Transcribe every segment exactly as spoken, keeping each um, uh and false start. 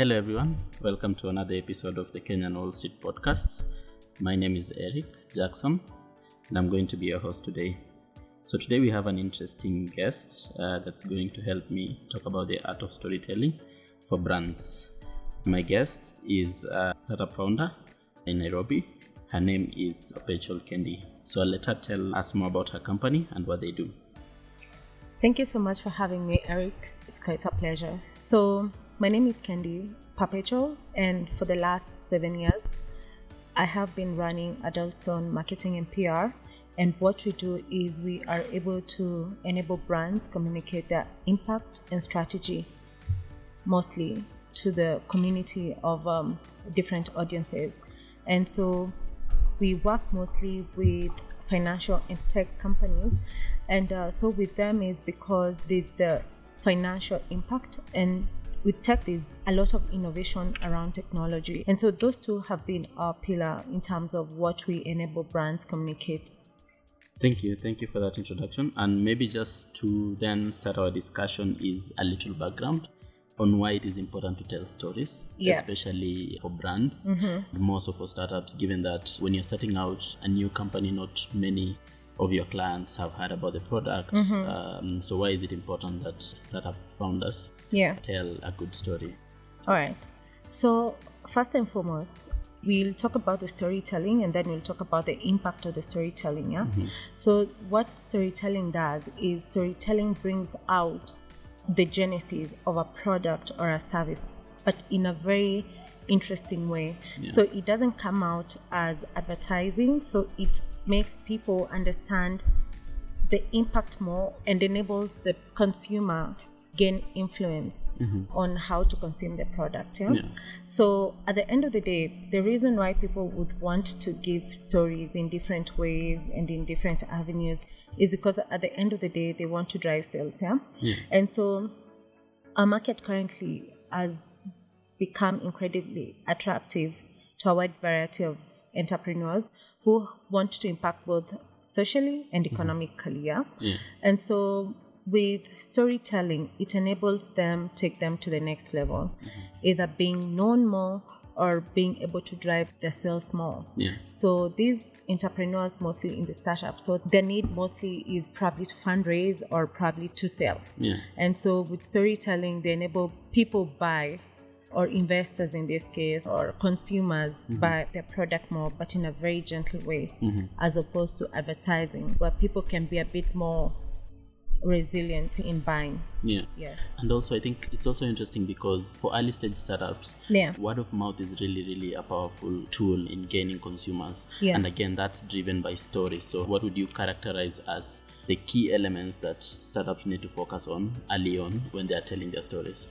Hello everyone, welcome to another episode of the Kenyan Wall Street Podcast. My name is Eric Jackson and I'm going to be your host today. So today we have an interesting guest uh, that's going to help me talk about the art of storytelling for brands. My guest is a startup founder in Nairobi. Her name is Perpetual Kendi. So I'll let her tell us more about her company and what they do. Thank you so much for having me, Eric. It's quite a pleasure. So my name is Kendi Perpetual, and for the last seven years, I have been running Adelston Marketing and P R. And what we do is we are able to enable brands communicate their impact and strategy, mostly to the community of um, different audiences. And so we work mostly with financial and tech companies. And uh, so with them is because there's the financial impact, and with tech, there's a lot of innovation around technology. And so those two have been our pillar in terms of what we enable brands communicate. Thank you. Thank you for that introduction. And maybe just to then start our discussion is a little background on why it is important to tell stories, yeah. especially for brands, mm-hmm. more so for startups, given that when you're starting out a new company, not many of your clients have heard about the product. Mm-hmm. Um, so why is it important that startup founders yeah. tell a good story? All right. So first and foremost, we'll talk about the storytelling, and then we'll talk about the impact of the storytelling. Yeah. Mm-hmm. So what storytelling does is storytelling brings out the genesis of a product or a service, but in a very interesting way. Yeah. So it doesn't come out as advertising. So it makes people understand the impact more and enables the consumer gain influence mm-hmm. on how to consume the product. Yeah? Yeah. So at the end of the day, the reason why people would want to give stories in different ways and in different avenues is because at the end of the day, they want to drive sales. Yeah. Yeah. And so our market currently has become incredibly attractive to a wide variety of entrepreneurs who want to impact both socially and economically. Yeah. Yeah. And so with storytelling, it enables them, take them to the next level, mm-hmm. either being known more or being able to drive their sales more. Yeah. So these entrepreneurs, mostly in the startups, so their need mostly is probably to fundraise or probably to sell. Yeah. And so with storytelling, they enable people buy, or investors in this case, or consumers mm-hmm. buy their product more, but in a very gentle way, mm-hmm. as opposed to advertising, where people can be a bit more resilient in buying. Yeah. Yes. And also I think it's also interesting because for early stage startups, yeah. word of mouth is really, really a powerful tool in gaining consumers. Yeah. And again, that's driven by stories. So what would you characterize as the key elements that startups need to focus on early on when they are telling their stories?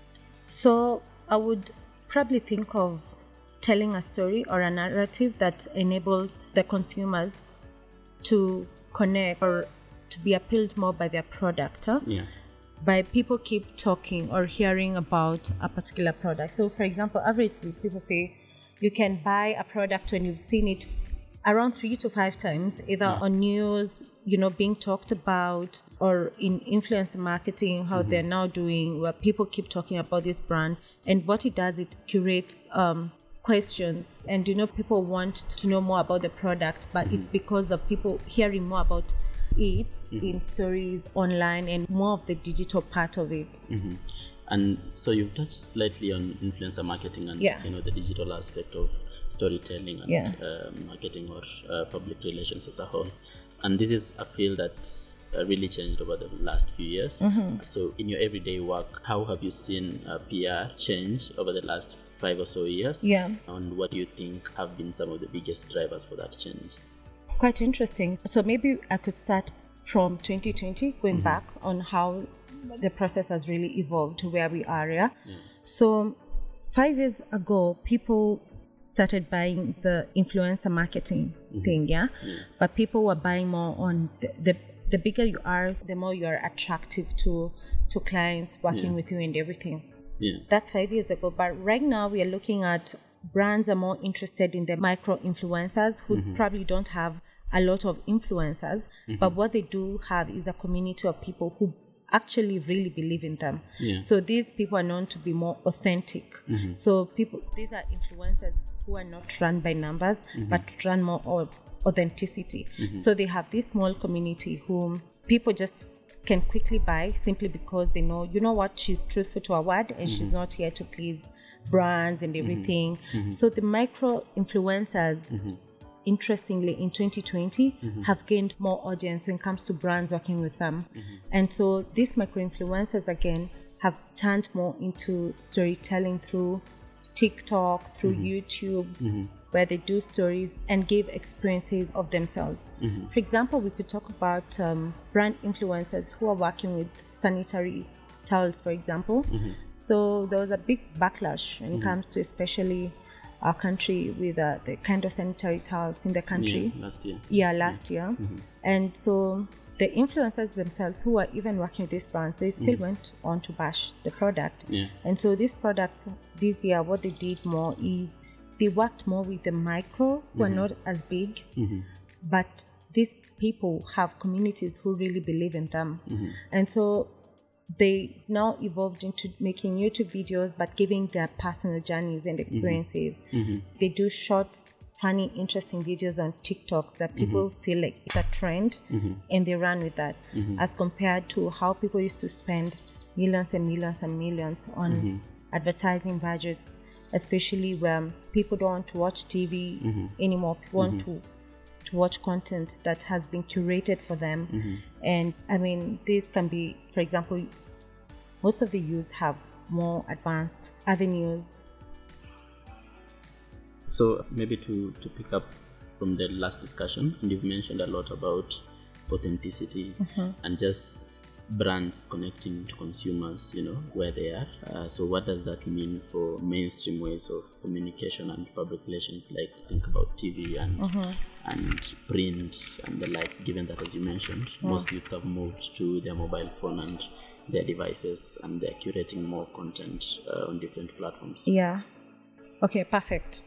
So I would probably think of telling a story or a narrative that enables the consumers to connect or to be appealed more by their product. Huh? Yeah. By people keep talking or hearing about a particular product. So for example, averagely people say you can buy a product when you've seen it around three to five times, either yeah. on news, you know, being talked about, or in influencer marketing, how mm-hmm. they're now doing, where people keep talking about this brand. And what it does, it curates um, questions. And, you know, people want to know more about the product, but mm-hmm. it's because of people hearing more about it mm-hmm. in stories online and more of the digital part of it. Mm-hmm. And so you've touched slightly on influencer marketing and, yeah. you know, the digital aspect of storytelling and yeah. uh, marketing or uh, public relations as a whole. And this is a field that uh, really changed over the last few years. Mm-hmm. So in your everyday work, how have you seen uh, P R change over the last five or so years? Yeah. And what do you think have been some of the biggest drivers for that change? Quite interesting. So maybe I could start from twenty twenty, going mm-hmm. back on how the process has really evolved to where we are. Yeah? Yeah. So five years ago, people started buying the influencer marketing mm-hmm. thing, yeah? yeah? But people were buying more on the, the the bigger you are, the more you are attractive to to clients working yeah. with you and everything. Yeah. That's five years ago. But right now we are looking at brands are more interested in the micro influencers who mm-hmm. probably don't have a lot of influencers, mm-hmm. but what they do have is a community of people who actually really believe in them. Yeah. So these people are known to be more authentic. Mm-hmm. So people, these are influencers who are not run by numbers, mm-hmm. but run more of authenticity. Mm-hmm. So they have this small community whom people just can quickly buy simply because they know, you know what, she's truthful to her word and mm-hmm. she's not here to please brands and everything. Mm-hmm. So the micro influencers, mm-hmm. interestingly, in twenty twenty, mm-hmm. have gained more audience when it comes to brands working with them. Mm-hmm. And so these micro influencers, again, have turned more into storytelling through TikTok, through mm-hmm. YouTube, mm-hmm. where they do stories and give experiences of themselves. Mm-hmm. For example, we could talk about um, brand influencers who are working with sanitary towels, for example. Mm-hmm. So there was a big backlash when mm-hmm. it comes to especially our country with uh, the kind of sanitary towels in the country. Yeah, last year. Yeah, last yeah. year. Mm-hmm. And so the influencers themselves who are even working with these brands, they still mm-hmm. went on to bash the product. Yeah. And so these products this year, what they did more is they worked more with the micro, who mm-hmm. are not as big, mm-hmm. but these people have communities who really believe in them. Mm-hmm. And so they now evolved into making YouTube videos, but giving their personal journeys and experiences. Mm-hmm. They do short, funny, interesting videos on TikTok that people mm-hmm. feel like it's a trend, mm-hmm. and they run with that, mm-hmm. as compared to how people used to spend millions and millions and millions on mm-hmm. advertising budgets, especially when people don't want to watch T V mm-hmm. anymore. People mm-hmm. want to to watch content that has been curated for them. Mm-hmm. And I mean, this can be, for example, most of the youths have more advanced avenues. So maybe to, to pick up from the last discussion, and you've mentioned a lot about authenticity mm-hmm. and just brands connecting to consumers, you know, where they are. Uh, so what does that mean for mainstream ways of communication and public relations, like think about T V and mm-hmm. and print and the likes, given that, as you mentioned, yeah. most youths have moved to their mobile phone and their devices, and they're curating more content uh, on different platforms. Yeah. Okay, perfect.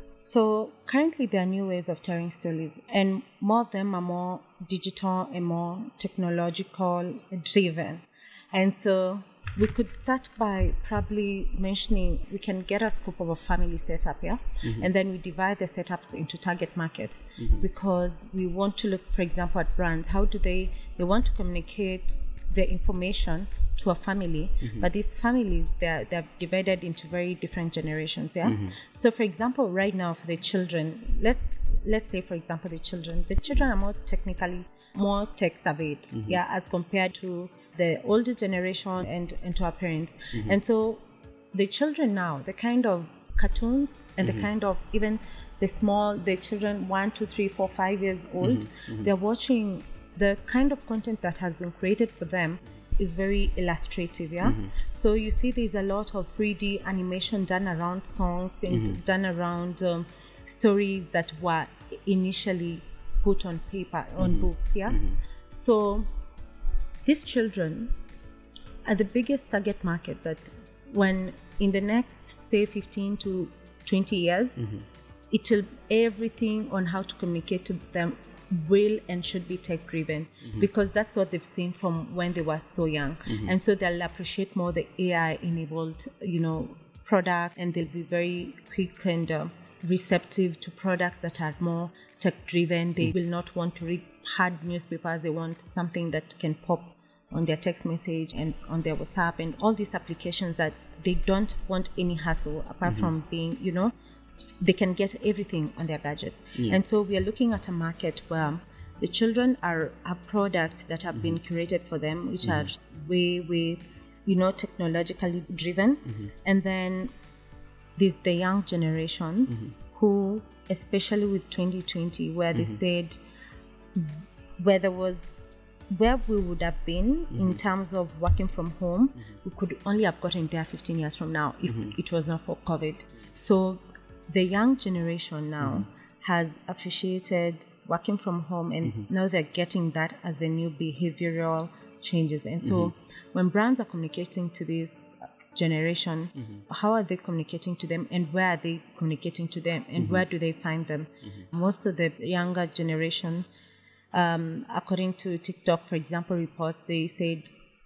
So currently there are new ways of telling stories, and more of them are more digital and more technological driven. And so we could start by probably mentioning, we can get a scope of a family setup, yeah? Mm-hmm. And then we divide the setups into target markets, mm-hmm. because we want to look, for example, at brands. How do they, they want to communicate the information to a family, mm-hmm. but these families, they're, they're divided into very different generations, yeah? Mm-hmm. So for example, right now for the children, let's let's say for example the children, the children are more technically, more tech savvy, mm-hmm. yeah, as compared to the older generation and, and to our parents. Mm-hmm. And so the children now, the kind of cartoons and mm-hmm. the kind of, even the small, the children one, two, three, four, five years old, mm-hmm. Mm-hmm. they're watching the kind of content that has been created for them is very illustrative, yeah? Mm-hmm. So you see there's a lot of three D animation done around songs and mm-hmm. done around um, stories that were initially put on paper, on mm-hmm. books, yeah? Mm-hmm. So these children are the biggest target market that when in the next, say, fifteen to twenty years, mm-hmm. it will, everything on how to communicate to them will and should be tech driven, mm-hmm. because that's what they've seen from when they were so young. Mm-hmm. And so they'll appreciate more the A I enabled, you know, product, and they'll be very quick and uh, receptive to products that are more tech driven. They mm-hmm. will not want to read hard newspapers. They want something that can pop on their text message and on their WhatsApp and all these applications that they don't want any hassle apart mm-hmm. from being, you know, they can get everything on their gadgets. Yeah. And so we are looking at a market where the children are, are products that have mm-hmm. been curated for them, which mm-hmm. are way, way, you know, technologically driven. Mm-hmm. And then there's the young generation mm-hmm. who, especially with twenty twenty, where mm-hmm. they said, where there was, where we would have been mm-hmm. in terms of working from home, mm-hmm. we could only have gotten there fifteen years from now if mm-hmm. it was not for COVID. So the young generation now mm-hmm. has appreciated working from home, and mm-hmm. now they're getting that as the new behavioral changes. And so mm-hmm. when brands are communicating to this generation, mm-hmm. how are they communicating to them, and where are they communicating to them, and mm-hmm. where do they find them? Mm-hmm. Most of the younger generation, um, according to TikTok, for example, reports, they said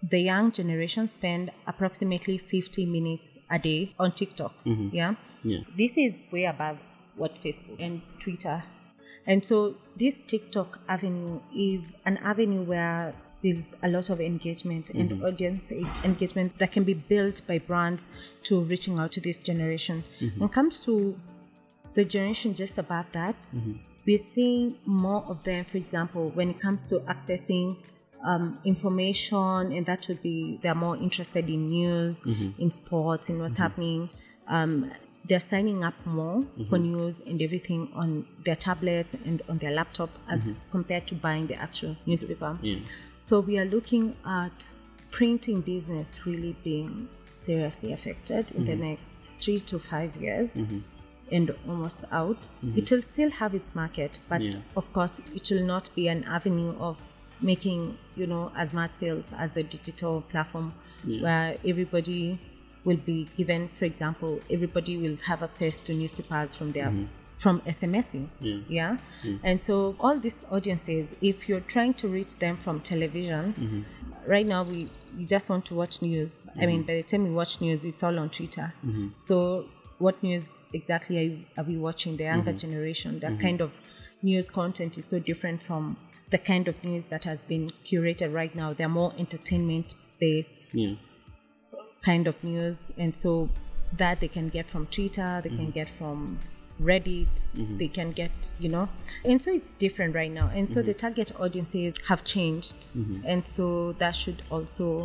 the young generation spend approximately fifty minutes a day on TikTok. Mm-hmm. Yeah? Yeah. This is way above what Facebook and Twitter. And so this TikTok avenue is an avenue where there's a lot of engagement and Mm-hmm. audience engagement that can be built by brands to reaching out to this generation. Mm-hmm. When it comes to the generation just above that, Mm-hmm. we're seeing more of them, for example, when it comes to accessing um, information, and that would be they're more interested in news, Mm-hmm. in sports, in what's Mm-hmm. happening. Um, they're signing up more Mm-hmm. for news and everything on their tablets and on their laptop as Mm-hmm. compared to buying the actual newspaper. Yeah. So we are looking at printing business really being seriously affected in the next three to five years. Mm-hmm. And almost out. Mm-hmm. It will still have its market, but Yeah. of course it will not be an avenue of making, you know, as much sales as a digital platform Yeah. where everybody will be given, for example, everybody will have access to newspapers from their Mm-hmm. from SMSing. Yeah. Yeah? Mm. And so all these audiences, if you're trying to reach them from television, Mm-hmm. right now we, we just want to watch news. I mean, by the time we watch news, it's all on Twitter. Mm-hmm. So what news exactly are, you, are we watching? The younger Mm-hmm. generation, that kind of news content is so different from the kind of news that has been curated right now. They're more entertainment based Yeah. kind of news, and so that they can get from Twitter, they Mm-hmm. can get from Reddit, Mm-hmm. they can get, you know, and so it's different right now. And so Mm-hmm. the target audiences have changed, Mm-hmm. and so that should also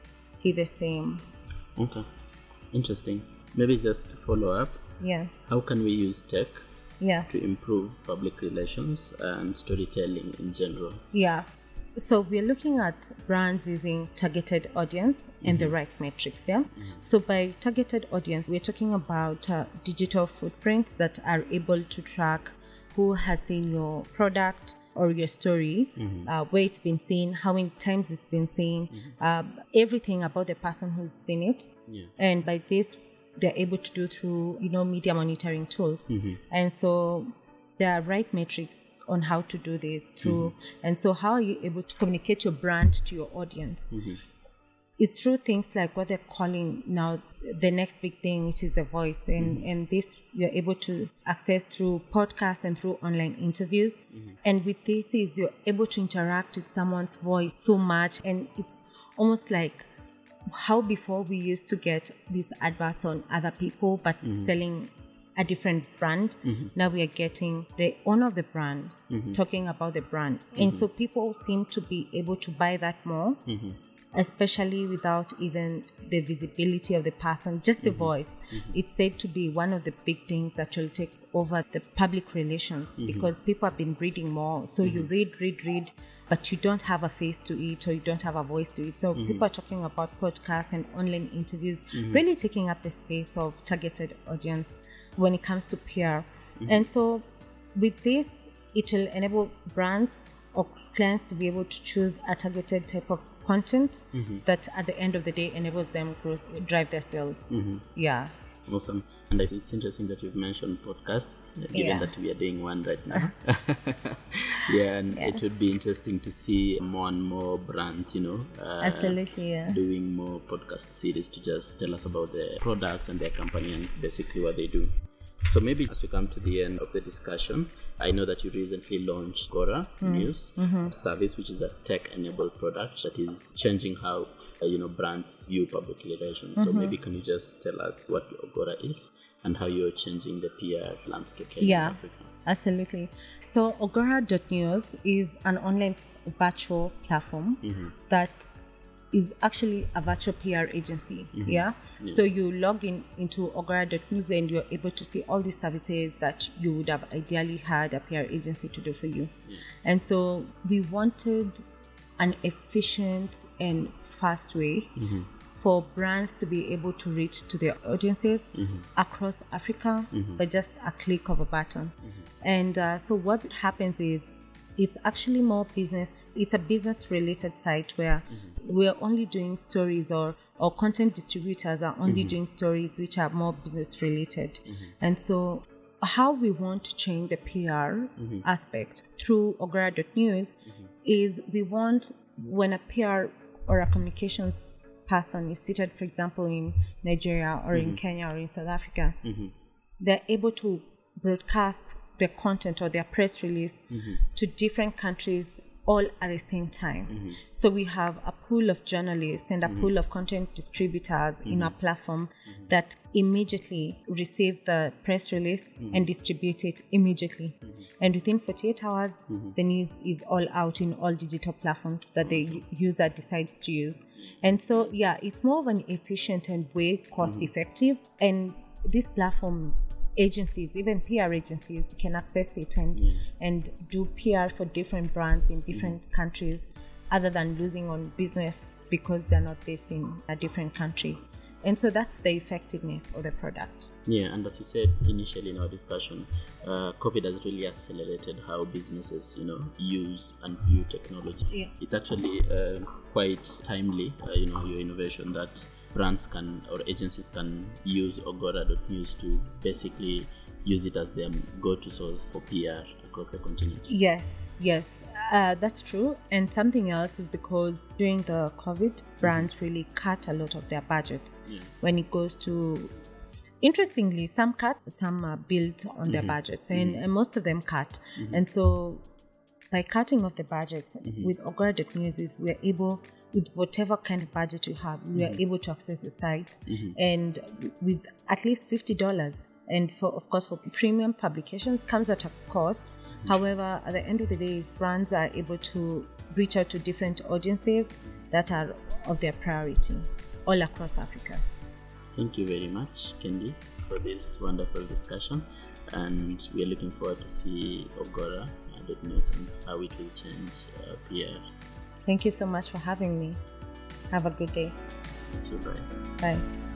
be the same. Okay. Interesting. Maybe just to follow up, Yeah, how can we use tech yeah. to improve public relations and storytelling in general? Yeah. So we're looking at brands using targeted audience and the right metrics, yeah? So by targeted audience, we're talking about uh, digital footprints that are able to track who has seen your product or your story, uh, where it's been seen, how many times it's been seen, um, everything about the person who's seen it. Yeah. And by this, they're able to do through, you know, media monitoring tools. Mm-hmm. And so there are right metrics on how to do this through. Mm-hmm. And so how are you able to communicate your brand to your audience? Mm-hmm. It's through things like what they're calling now the next big thing, which is the voice. And, Mm-hmm. and this you're able to access through podcasts and through online interviews. Mm-hmm. And with this is you're able to interact with someone's voice so much. And it's almost like how before we used to get these adverts on other people, but Mm-hmm. selling a different brand. Mm-hmm. Now we are getting the owner of the brand Mm-hmm. talking about the brand. And so people seem to be able to buy that more, Mm-hmm. especially without even the visibility of the person, just the voice. It's said to be one of the big things that will take over the public relations because people have been reading more. So you read, read, read, but you don't have a face to it or you don't have a voice to it. So people are talking about podcasts and online interviews, really taking up the space of targeted audience when it comes to P R. And so with this, it will enable brands or clients to be able to choose a targeted type of content that at the end of the day enables them to drive their sales. Mm-hmm. Yeah. Awesome. And it's interesting that you've mentioned podcasts, given Yeah. that we are doing one right now. yeah, and Yeah. it would be interesting to see more and more brands, you know, uh, Absolutely, yeah. doing more podcast series to just tell us about their products and their company and basically what they do. So maybe as we come to the end of the discussion, I know that you recently launched Agora News service, which is a tech-enabled product that is changing how uh, you know brands view public relations. So maybe can you just tell us what Agora is and how you're changing the P R landscape here Yeah. in Africa? Absolutely. So Agora dot news is an online virtual platform that is actually a virtual P R agency. Yeah? So you log in into Agora dot news and you're able to see all these services that you would have ideally had a P R agency to do for you. And so we wanted an efficient and fast way for brands to be able to reach to their audiences across Africa by just a click of a button. And uh, so what happens is it's actually more business, it's a business related site where we're only doing stories or, or content distributors are only doing stories which are more business related. And so how we want to change the P R aspect through Agora dot news is we want when a P R or a communications person is seated, for example, in Nigeria or mm-hmm. in Kenya or in South Africa, mm-hmm. they're able to broadcast their content or their press release mm-hmm. to different countries all at the same time. Mm-hmm. So we have a pool of journalists and a mm-hmm. pool of content distributors mm-hmm. in our platform mm-hmm. that immediately receive the press release mm-hmm. and distribute it immediately. Mm-hmm. And within forty-eight hours, mm-hmm. the news is all out in all digital platforms that the user decides to use. And so, yeah, it's more of an efficient and way cost mm-hmm. effective. And this platform, agencies, even P R agencies, can access it and yeah. and do P R for different brands in different mm-hmm. countries, other than losing on business because they're not based in a different country. And so that's the effectiveness of the product. Yeah, and as you said initially in our discussion, uh, COVID has really accelerated how businesses, you know, use and view technology. Yeah. It's actually uh, quite timely, uh, you know, your innovation that brands can or agencies can use Ogora dot news to basically use it as their go-to source for P R across the continent. Yes, yes, uh, that's true. And something else is because during the COVID, brands mm-hmm. really cut a lot of their budgets yeah. when it goes to. Interestingly, some cut, some are built on mm-hmm. their budgets, and, mm-hmm. and most of them cut. Mm-hmm. And so, by cutting off the budgets mm-hmm. with Ogora dot news, is we're able, with whatever kind of budget you have, we mm-hmm. are able to access the site, mm-hmm. and with at least fifty dollars. And for, of course, for premium publications, comes at a cost. Mm-hmm. However, at the end of the day, brands are able to reach out to different audiences that are of their priority all across Africa. Thank you very much, Kendi, for this wonderful discussion, and we are looking forward to see Ogora dot news and how it will change uh, P R. Thank you so much for having me. Have a good day. You too, bye. Bye.